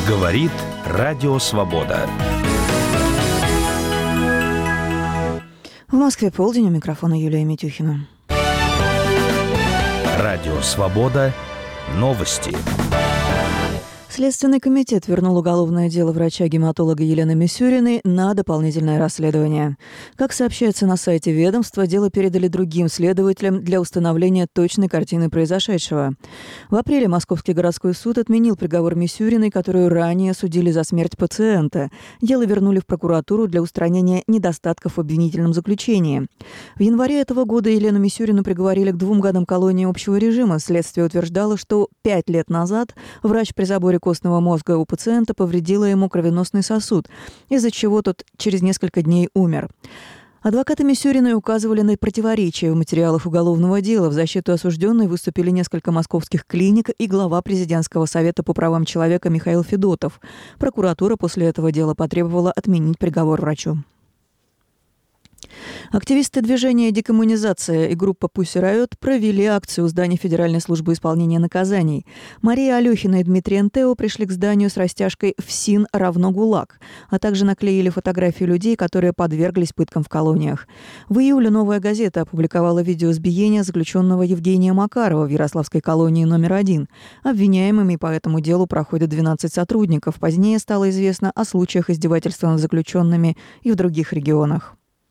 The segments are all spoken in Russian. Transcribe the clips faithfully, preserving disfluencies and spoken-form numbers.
Говорит Радио Свобода. В Москве полдень, у микрофона Юлия Митюхина. Радио Свобода. Новости. Следственный комитет вернул уголовное дело врача-гематолога Елены Мисюриной на дополнительное расследование. Как сообщается на сайте ведомства, дело передали другим следователям для установления точной картины произошедшего. В апреле Московский городской суд отменил приговор Мисюриной, которую ранее судили за смерть пациента. Дело вернули в прокуратуру для устранения недостатков в обвинительном заключении. В январе этого года Елену Мисюрину приговорили к двум годам колонии общего режима. Следствие утверждало, что пять лет назад врач при заборе костного мозга у пациента повредила ему кровеносный сосуд, из-за чего тот через несколько дней умер. Адвокаты Мисюриной указывали на противоречия в материалах уголовного дела. В защиту осужденной выступили несколько московских клиник и глава президентского совета по правам человека Михаил Федотов. Прокуратура после этого дела потребовала отменить приговор врачу. Активисты движения «Декоммунизация» и группа «Pussy Riot» провели акцию у здания Федеральной службы исполнения наказаний. Мария Алехина и Дмитрий Энтео пришли к зданию с растяжкой «ФСИН равно ГУЛАГ», а также наклеили фотографии людей, которые подверглись пыткам в колониях. В июле «Новая газета» опубликовала видео избиения заключенного Евгения Макарова в Ярославской колонии номер один. Обвиняемыми по этому делу проходят двенадцать сотрудников. Позднее стало известно о случаях издевательства над заключенными и в других регионах.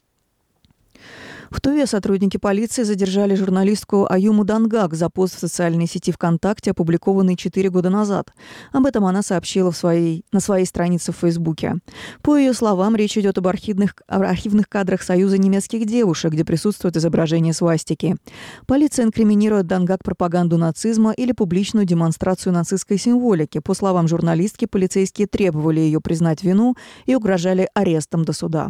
В Туве сотрудники полиции задержали журналистку Аюму Дангак за пост в социальной сети ВКонтакте, опубликованный четыре года назад. Об этом она сообщила в своей, на своей странице в Фейсбуке. По ее словам, речь идет об архивных, об архивных кадрах Союза немецких девушек, где присутствует изображение свастики. Полиция инкриминирует Дангак пропаганду нацизма или публичную демонстрацию нацистской символики. По словам журналистки, полицейские требовали ее признать вину и угрожали арестом до суда.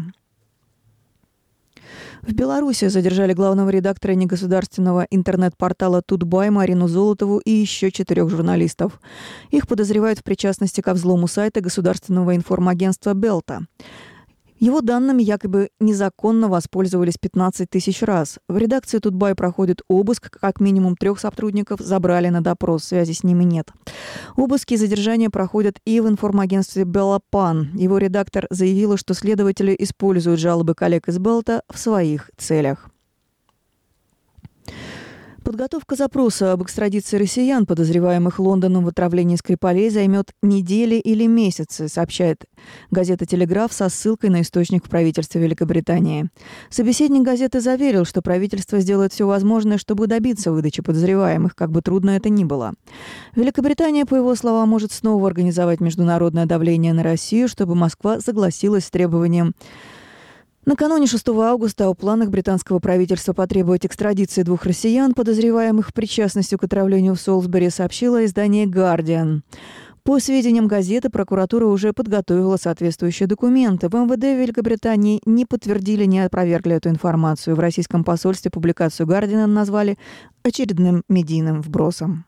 В Беларуси задержали главного редактора негосударственного интернет-портала «Тутбай» Марину Золотову и еще четырех журналистов. Их подозревают в причастности ко взлому сайта государственного информагентства «Белта». Его данными якобы незаконно воспользовались пятнадцать тысяч раз. В редакции «Тутбай» проходит обыск, как минимум трех сотрудников забрали на допрос, связи с ними нет. Обыски и задержания проходят и в информагентстве «Белопан». Его редактор заявила, что следователи используют жалобы коллег из «Белта» в своих целях. Подготовка запроса об экстрадиции россиян, подозреваемых Лондоном в отравлении Скрипалей, займет недели или месяцы, сообщает газета «Телеграф» со ссылкой на источник в правительстве Великобритании. Собеседник газеты заверил, что правительство сделает все возможное, чтобы добиться выдачи подозреваемых, как бы трудно это ни было. Великобритания, по его словам, может снова организовать международное давление на Россию, чтобы Москва согласилась с требованием. Накануне шестого августа о планах британского правительства потребовать экстрадиции двух россиян, подозреваемых в причастности к отравлению в Солсбери, сообщило издание «Гардиан». По сведениям газеты, прокуратура уже подготовила соответствующие документы. В эм вэ дэ Великобритании не подтвердили, не опровергли эту информацию. В российском посольстве публикацию «Гардиан» назвали очередным медийным вбросом.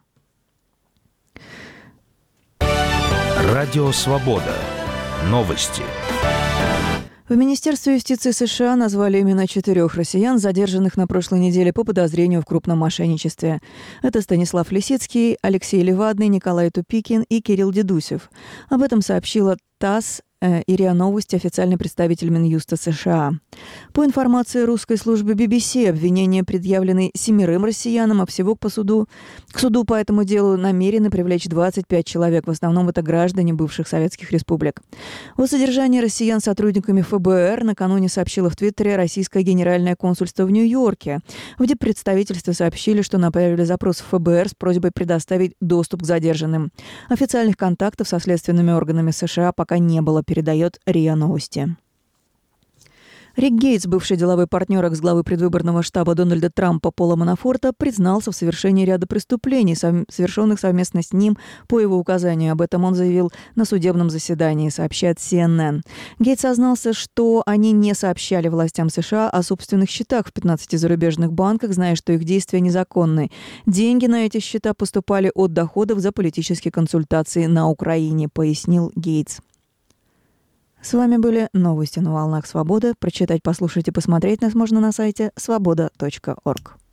Радио Свобода. Новости. В Министерстве юстиции США назвали имена четырех россиян, задержанных на прошлой неделе по подозрению в крупном мошенничестве. Это Станислав Лисицкий, Алексей Левадный, Николай Тупикин и Кирилл Дедусев. Об этом сообщила ТАСС и РИА Новости, официальный представитель Минюста США. По информации русской службы би би си, обвинения предъявлены семерым россиянам, а всего по суду, к суду по этому делу намерены привлечь двадцать пять человек. В основном это граждане бывших советских республик. О содержании россиян сотрудниками эф бэ эр накануне сообщило в Твиттере российское генеральное консульство в Нью-Йорке. В диппредставительстве сообщили, что направили запрос в эф бэ эр с просьбой предоставить доступ к задержанным. Официальных контактов со следственными органами США пока не было, передает РИА Новости. Рик Гейтс, бывший деловой партнер экс-главы предвыборного штаба Дональда Трампа Пола Манафорта, признался в совершении ряда преступлений, совершенных совместно с ним по его указанию. Об этом он заявил на судебном заседании, сообщает си эн эн. Гейтс сознался, что они не сообщали властям США о собственных счетах в пятнадцати зарубежных банках, зная, что их действия незаконны. Деньги на эти счета поступали от доходов за политические консультации на Украине, пояснил Гейтс. С вами были новости на волнах Свободы. Прочитать, послушать и посмотреть нас можно на сайте свобода точка орг.